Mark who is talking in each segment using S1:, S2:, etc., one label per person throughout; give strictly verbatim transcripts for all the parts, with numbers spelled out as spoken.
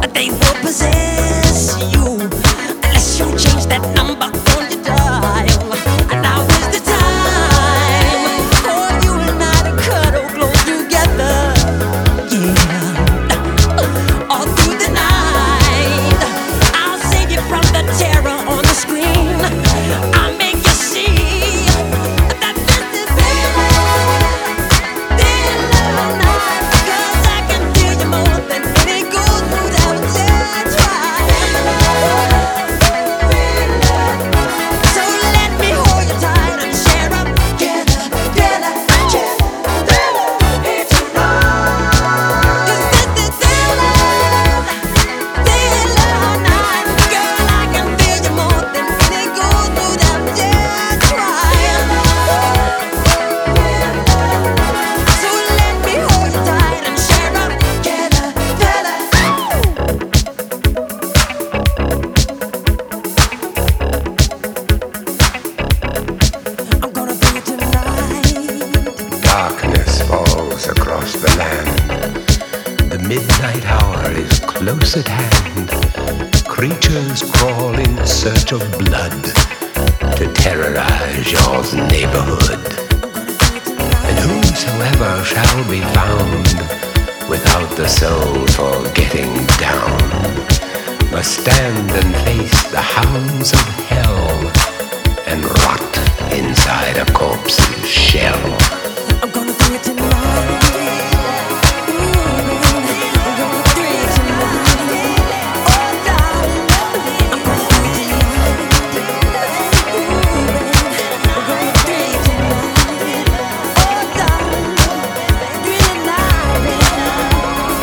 S1: they will possess you unless you change that number on your dial. And now is the time for you and I to cuddle close together. Yeah, all through the night, I'll save you from the terror on the screen. I'll make you see that this is real love, real love night. 'Cause I can feel you more than any gold mood I would dare try. So let me hold you tight and share up together, together, together, here tonight. 'Cause this is real love, real love night. Girl, I can feel you more than any gold mood I would dare try. So let me hold you tight and share up together, together. I'm gonna do it tonight.
S2: Darkness falls across the land. The midnight hour is close at hand. Creatures crawl in search of blood to terrorize your neighborhood. And whosoever shall be found without the soul for getting down must stand and face the hounds of hell and rot inside a corpse's shell.
S1: I'm gonna do it tonight. I'm gonna do it tonight. Oh, darling, I'm gonna do it tonight. I'm gonna do it tonight. Oh, darling, do it tonight.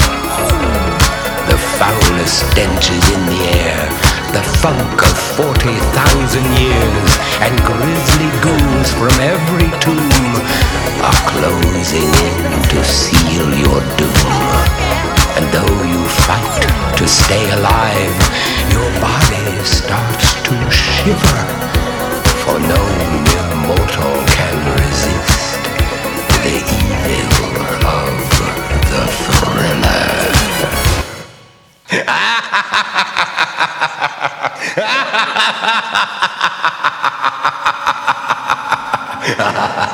S2: The foulest stench is in the air, the funk of forty thousand years, and grisly ghouls from every tomb are closing in to seal your doom. And though you fight to stay alive, your body starts to shiver, for no mere mortal can resist the evil of the thriller. Ha ha ha ha!